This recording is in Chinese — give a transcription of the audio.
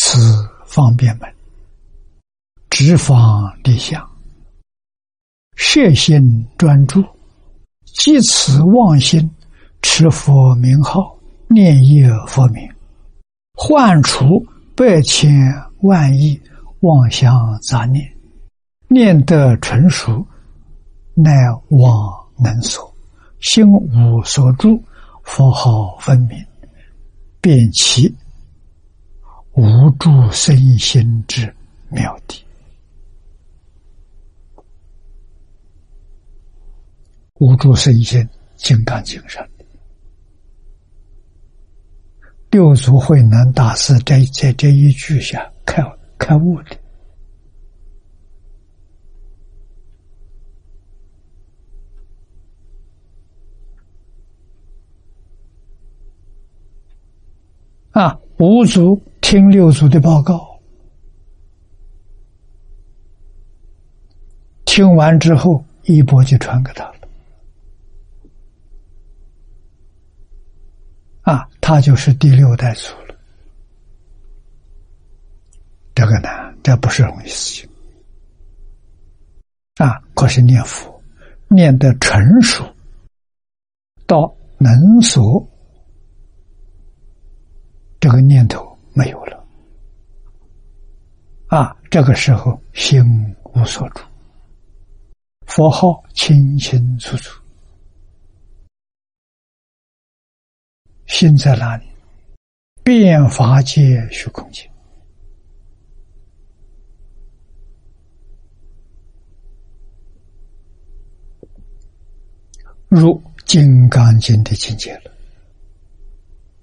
此方便门，直方立相，摄心专注，即此妄心，持佛名号，念业佛名，唤除百千万亿妄想杂念，念得纯熟，乃妄能所，心无所住，佛号分明，便其无住身心之妙谛。无住身心，金刚经上六祖慧能大师在这一句下开悟的。五祖听六祖的报告，听完之后衣钵就传给他了。他就是第六代祖了。这个难，这不是容易事情。可是念佛念得纯熟，到能所这个念头没有了。这个时候心无所住，佛号清清楚楚。心在哪里？遍法界虚空界。入金刚经的境界了。